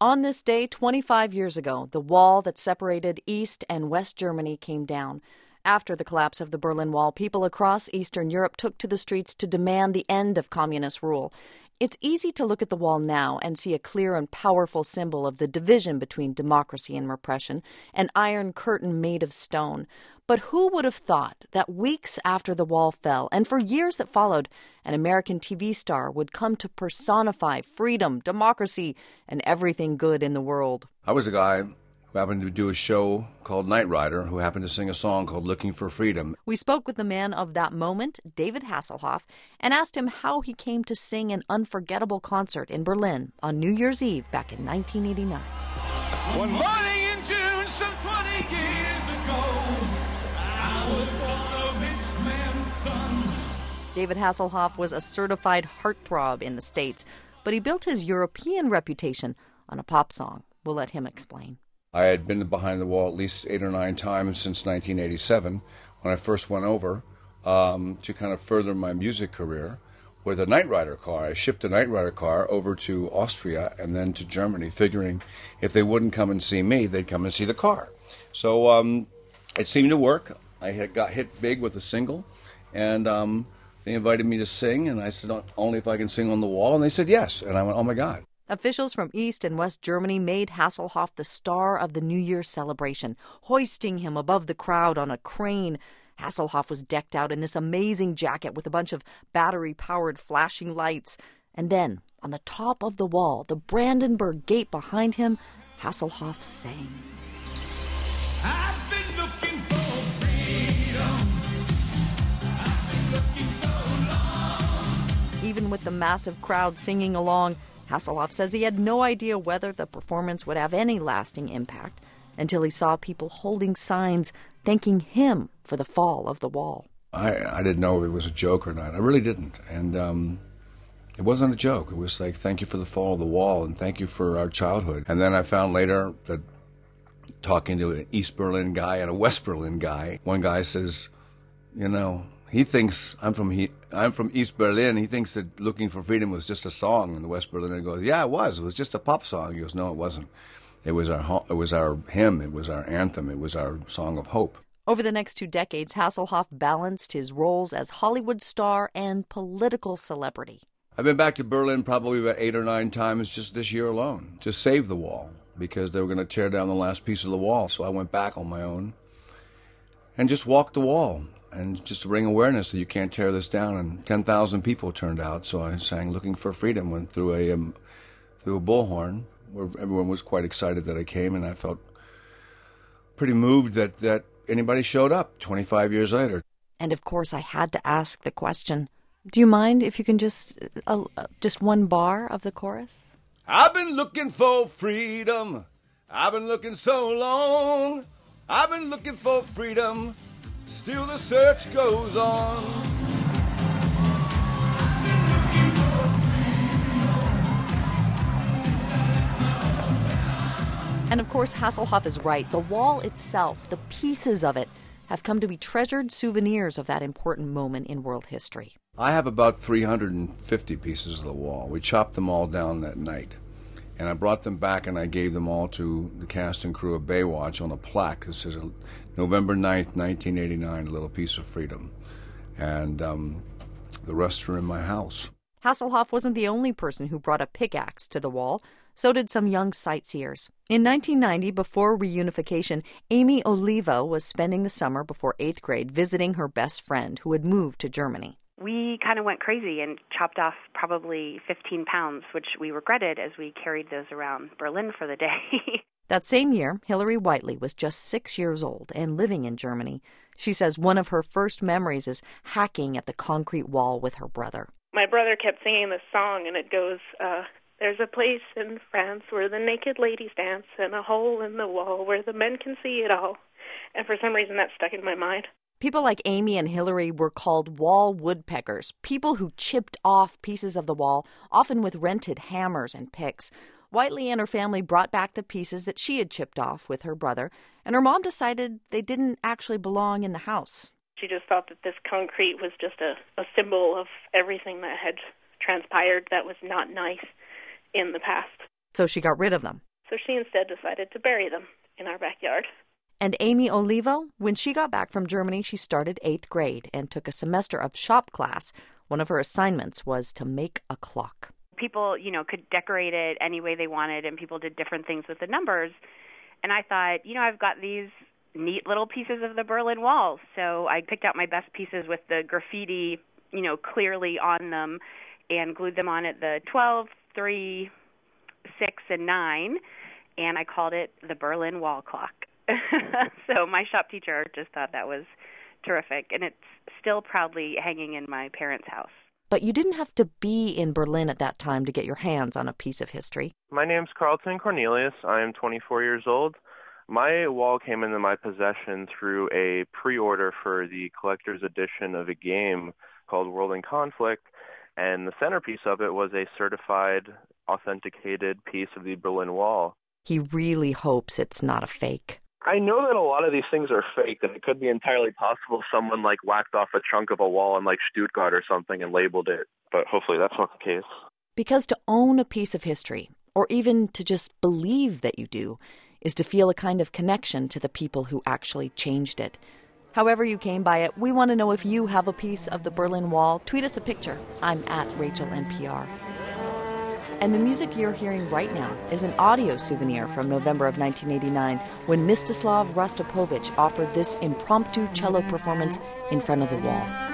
On this day, 25 years ago, the wall that separated East and West Germany came down. After the collapse of the Berlin Wall, people across Eastern Europe took to the streets to demand the end of communist rule. It's easy to look at the wall now and see a clear and powerful symbol of the division between democracy and repression, an iron curtain made of stone. But who would have thought that weeks after the wall fell, and for years that followed, an American TV star would come to personify freedom, democracy, and everything good in the world? I was a guy who happened to do a show called Knight Rider, who happened to sing a song called Looking for Freedom. We spoke with the man of that moment, David Hasselhoff, and asked him how he came to sing an unforgettable concert in Berlin on New Year's Eve back in 1989. One morning in June, some 20 years ago, I was born a rich man's son. David Hasselhoff was a certified heartthrob in the States, but he built his European reputation on a pop song. We'll let him explain. I had been behind the wall at least 8 or 9 times since 1987 when I first went over to kind of further my music career with a Knight Rider car. I shipped a Knight Rider car over to Austria and then to Germany, figuring if they wouldn't come and see me, they'd come and see the car. So it seemed to work. I had got hit big with a single, and they invited me to sing, and I said, only if I can sing on the wall, and they said yes, and I went, oh my God. Officials from East and West Germany made Hasselhoff the star of the New Year's celebration, hoisting him above the crowd on a crane. Hasselhoff was decked out in this amazing jacket with a bunch of battery-powered flashing lights. And then, on the top of the wall, the Brandenburg Gate behind him, Hasselhoff sang. I've been looking for freedom. I've been looking so long. Even with the massive crowd singing along, Hasselhoff says he had no idea whether the performance would have any lasting impact until he saw people holding signs thanking him for the fall of the wall. I didn't know if it was a joke or not. I really didn't. And it wasn't a joke. It was like, thank you for the fall of the wall and thank you for our childhood. And then I found later that talking to an East Berlin guy and a West Berlin guy, one guy says, you know, he thinks I'm from East Berlin. He thinks that Looking for Freedom was just a song, and the West Berliner goes, "Yeah, it was. It was just a pop song." He goes, "No, it wasn't. It was our hymn. It was our anthem. It was our song of hope." Over the next 2 decades, Hasselhoff balanced his roles as Hollywood star and political celebrity. I've been back to Berlin probably about 8 or 9 times just this year alone to save the wall because they were going to tear down the last piece of the wall. So I went back on my own and just walked the wall. And just to bring awareness that you can't tear this down. And 10,000 people turned out, so I sang Looking for Freedom, went through a bullhorn, where everyone was quite excited that I came, and I felt pretty moved that anybody showed up 25 years later. And of course, I had to ask the question, do you mind if you can just one bar of the chorus? I've been looking for freedom. I've been looking so long. I've been looking for freedom. Still the search goes on. And of course, Hasselhoff is right. The wall itself, the pieces of it, have come to be treasured souvenirs of that important moment in world history. I have about 350 pieces of the wall. We chopped them all down that night. And I brought them back and I gave them all to the cast and crew of Baywatch on a plaque that says November 9th, 1989, a little piece of freedom. And the rest are in my house. Hasselhoff wasn't the only person who brought a pickaxe to the wall. So did some young sightseers. In 1990, before reunification, Amy Oliva was spending the summer before 8th grade visiting her best friend who had moved to Germany. We kind of went crazy and chopped off probably 15 pounds, which we regretted as we carried those around Berlin for the day. That same year, Hillary Whiteley was just 6 years old and living in Germany. She says one of her first memories is hacking at the concrete wall with her brother. My brother kept singing this song, and it goes, there's a place in France where the naked ladies dance and a hole in the wall where the men can see it all. And for some reason, that stuck in my mind. People like Amy and Hillary were called wall woodpeckers, people who chipped off pieces of the wall, often with rented hammers and picks. Whiteley and her family brought back the pieces that she had chipped off with her brother, and her mom decided they didn't actually belong in the house. She just thought that this concrete was just a symbol of everything that had transpired that was not nice in the past. So she got rid of them. so she instead decided to bury them in our backyard. And Amy Olivo, when she got back from Germany, she started 8th grade and took a semester of shop class. One of her assignments was to make a clock. People, could decorate it any way they wanted, and people did different things with the numbers. And I thought, I've got these neat little pieces of the Berlin Wall. So I picked out my best pieces with the graffiti, clearly on them, and glued them on at the 12, 3, 6, and 9, and I called it the Berlin Wall Clock. So my shop teacher just thought that was terrific, and it's still proudly hanging in my parents' house. But you didn't have to be in Berlin at that time to get your hands on a piece of history. My name's Carlton Cornelius. I am 24 years old. My wall came into my possession through a pre-order for the collector's edition of a game called World in Conflict, and the centerpiece of it was a certified, authenticated piece of the Berlin Wall. He really hopes it's not a fake. I know that a lot of these things are fake, and it could be entirely possible someone whacked off a chunk of a wall in Stuttgart or something and labeled it, but hopefully that's not the case. Because to own a piece of history, or even to just believe that you do, is to feel a kind of connection to the people who actually changed it. However you came by it, we want to know if you have a piece of the Berlin Wall. Tweet us a picture. I'm at RachelNPR. And the music you're hearing right now is an audio souvenir from November of 1989 when Mstislav Rostropovich offered this impromptu cello performance in front of the wall.